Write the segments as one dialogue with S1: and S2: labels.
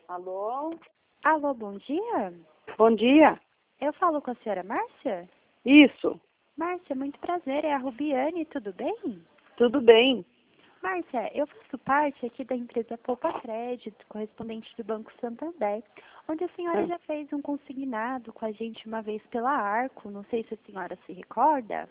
S1: Alô?
S2: Alô, bom dia.
S1: Bom dia.
S2: Eu falo com a senhora Márcia?
S1: Isso,
S2: Márcia, muito prazer, é a Rubiane, tudo bem?
S1: tudo bem.
S2: Márcia, eu faço parte aqui da empresa Poupa Crédito, correspondente do Banco Santander, onde a senhora já fez um consignado com a gente uma vez pela Arco, não sei se a senhora se recorda.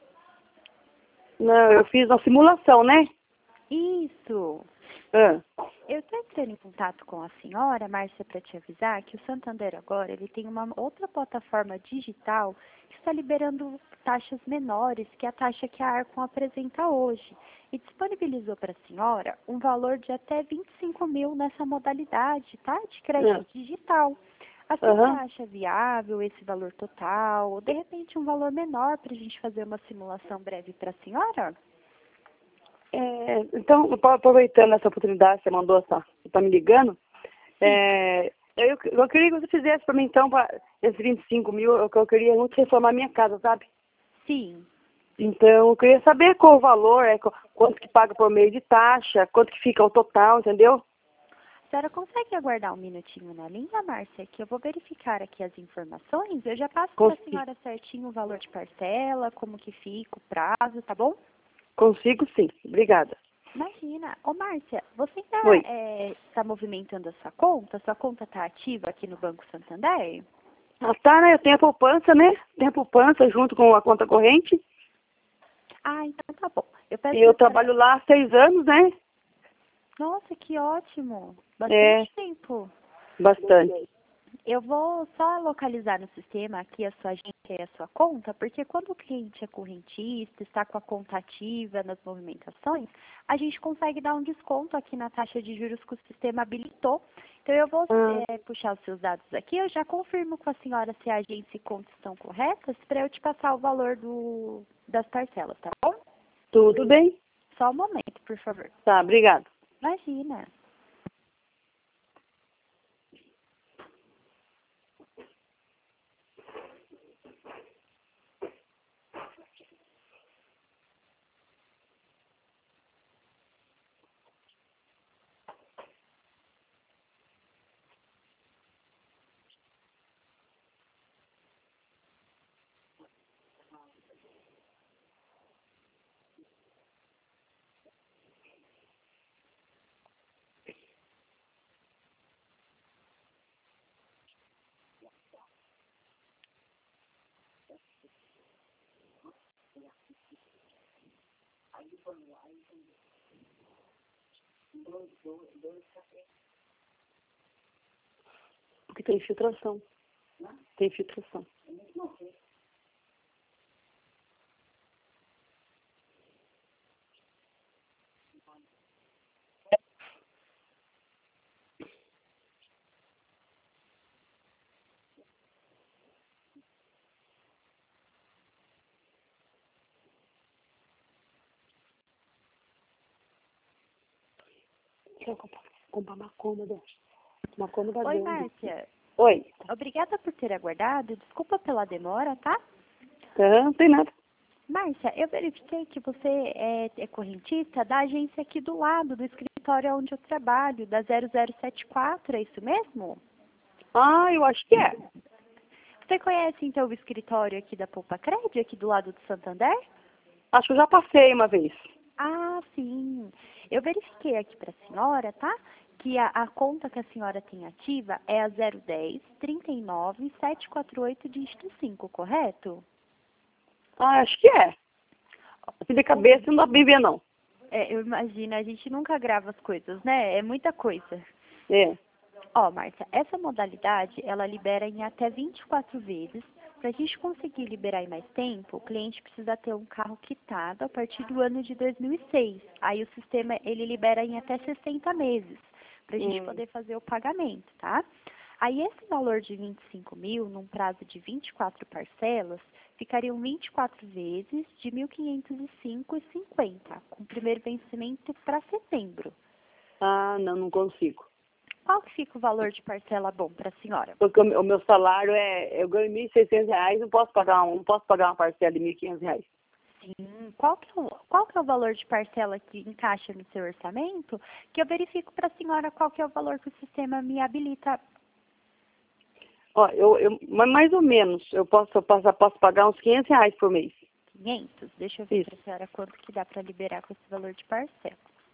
S1: Não, eu fiz uma simulação, né?
S2: Isso.
S1: Ah,
S2: Eu estou entrando em contato com a senhora, Márcia, para te avisar que o Santander agora ele tem uma outra plataforma digital que está liberando taxas menores que a taxa que a Arcon apresenta hoje e disponibilizou para a senhora um valor de até 25 mil nessa modalidade, tá? De crédito digital. A senhora
S1: aham.
S2: acha viável esse valor total ou de repente um valor menor para a gente fazer uma simulação breve para a senhora?
S1: Então, aproveitando essa oportunidade, você mandou você tá me ligando, eu queria que você fizesse para mim, então, esses 25 mil, eu queria muito reformar a minha casa, sabe?
S2: Sim.
S1: Então, eu queria saber qual o valor, quanto que paga por meio de taxa, quanto que fica o total, entendeu?
S2: A senhora consegue aguardar um minutinho na linha, Márcia, que eu vou verificar aqui as informações. Eu já passo para a
S1: Consigo,
S2: senhora certinho o valor de parcela, como que fica, o prazo, tá bom?
S1: consigo sim, obrigada.
S2: Imagina. Ô, Márcia, você
S1: Oi.
S2: ainda está movimentando a sua conta? Sua conta está ativa aqui no Banco Santander?
S1: Ah, tá, né? Eu tenho a poupança, né? Tenho a poupança junto com a conta corrente.
S2: Ah, então tá bom. Eu peço
S1: E eu
S2: para a senhora...
S1: trabalho lá há 6 anos, né?
S2: Nossa, que ótimo.
S1: É,
S2: Bastante tempo.
S1: bastante.
S2: Eu vou só localizar no sistema aqui a sua agência e a sua conta, porque quando o cliente é correntista, está com a conta ativa nas movimentações, a gente consegue dar um desconto aqui na taxa de juros que o sistema habilitou. Então, eu vou
S1: Ah,
S2: puxar os seus dados aqui, eu já confirmo com a senhora se a agência e conta estão corretas, para eu te passar o valor das parcelas, tá bom?
S1: tudo bem?
S2: Só um momento, por favor.
S1: Tá, obrigado.
S2: Imagina.
S1: Porque tem infiltração. Tem infiltração. Quero comprar uma cômoda. Uma cômoda
S2: Oi,
S1: grande.
S2: Márcia.
S1: Oi.
S2: Obrigada por ter aguardado. Desculpa pela demora, tá?
S1: Não tem nada.
S2: Márcia, eu verifiquei que você é correntista da agência aqui do lado, do escritório onde eu trabalho, da 0074, é isso mesmo?
S1: Ah, eu acho que é.
S2: Você conhece, então, o escritório aqui da Poupa Cred, aqui do lado do Santander?
S1: Acho que eu já passei uma vez.
S2: Ah, sim. Eu verifiquei aqui para a senhora, tá? Que a conta que a senhora tem ativa é a 010 39 748 dígito 5, correto?
S1: Ah, acho que é. Assim de cabeça não dá bem ver, não.
S2: Eu imagino, a gente nunca grava as coisas, né? É muita coisa.
S1: É.
S2: Ó, Márcia, essa modalidade, ela libera em até 24 vezes. Para a gente conseguir liberar em mais tempo, o cliente precisa ter um carro quitado a partir do ano de 2006. Aí o sistema, ele libera em até 60 meses, para a gente poder fazer o pagamento, tá? Aí esse valor de 25 mil, num prazo de 24 parcelas, ficariam 24 vezes de 1.505,50, com o primeiro vencimento para setembro.
S1: Ah, não consigo.
S2: Qual que fica o valor de parcela bom para a senhora?
S1: Porque o meu salário eu ganho R$ 1.600, não posso pagar uma parcela de R$ 1.500.
S2: Qual que é o valor de parcela que encaixa no seu orçamento? Que eu verifico para a senhora qual que é o valor que o sistema me habilita.
S1: Ó, mas mais ou menos, eu posso pagar uns R$ 500 por mês.
S2: 500? Deixa eu ver
S1: Isso.
S2: para a senhora quanto que dá para liberar com esse valor de parcela.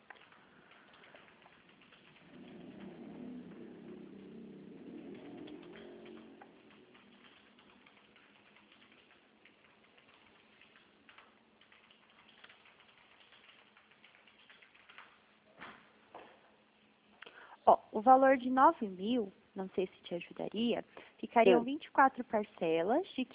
S2: Ó, o valor de 9.000, não sei se te ajudaria, ficariam 24 parcelas de R$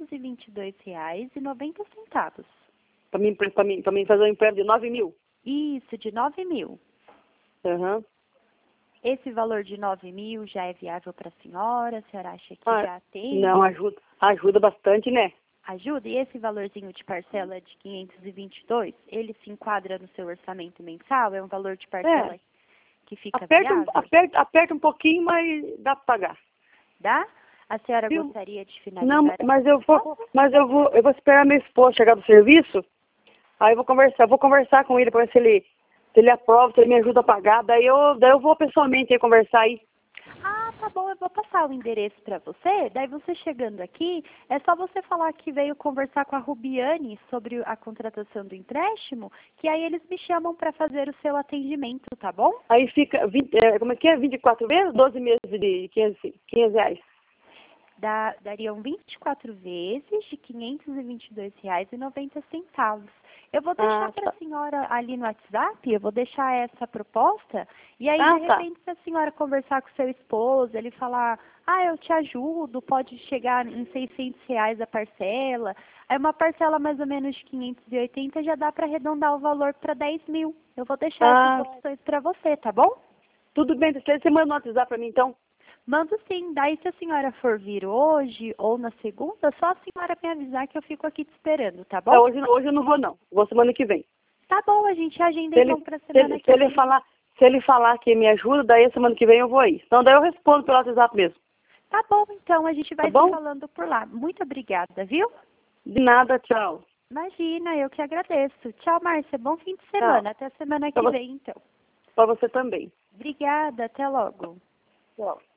S2: 522,90.
S1: Para mim fazer um empréstimo de 9.000.
S2: Isso, de 9.000.
S1: Aham.
S2: Esse valor de 9.000 já é viável para a senhora? A senhora acha que já tem?
S1: Não, ajuda bastante, né?
S2: Ajuda? E esse valorzinho de parcela de 522, ele se enquadra no seu orçamento mensal? É um valor de parcela que fica viável?
S1: Aperta um pouquinho, mas dá para pagar.
S2: Dá? A senhora
S1: Viu?
S2: gostaria de finalizar?
S1: Não, mas eu vou esperar meu esposo chegar do serviço. Aí eu vou conversar com ele para ver se ele aprova, se ele me ajuda a pagar. Daí eu vou pessoalmente aí conversar aí.
S2: Ah, tá bom, eu vou passar o endereço para você. Daí você chegando aqui, é só você falar que veio conversar com a Rubiane sobre a contratação do empréstimo, que aí eles me chamam para fazer o seu atendimento, tá bom?
S1: Aí fica, 24 vezes, 12 meses de R$ 500.
S2: Dariam 24 vezes de R$ 522,90. Eu vou deixar para a senhora ali no WhatsApp, eu vou deixar essa proposta, e aí de repente se a senhora conversar com seu esposo, ele falar, eu te ajudo, pode chegar em R$ 600 a parcela, aí uma parcela mais ou menos de 580 já dá para arredondar o valor para 10.000. Eu vou deixar essas opções para você, tá bom?
S1: Tudo bem, você manda no WhatsApp para mim então?
S2: Mando sim. Daí, se a senhora for vir hoje ou na segunda, só a senhora me avisar que eu fico aqui te esperando, tá bom?
S1: Hoje eu não vou, não. Vou semana que vem.
S2: Tá bom, a gente agenda então pra semana que vem.
S1: Se ele falar que me ajuda, daí semana que vem eu vou aí. Então daí eu respondo pelo WhatsApp mesmo.
S2: Tá bom, então. A gente vai se falando por lá. Muito obrigada, viu?
S1: De nada, tchau.
S2: Imagina, eu que agradeço. Tchau, Márcia. Bom fim de semana.
S1: Tchau.
S2: Até semana que vem, então.
S1: Para você também.
S2: Obrigada. Até logo.
S1: Tchau.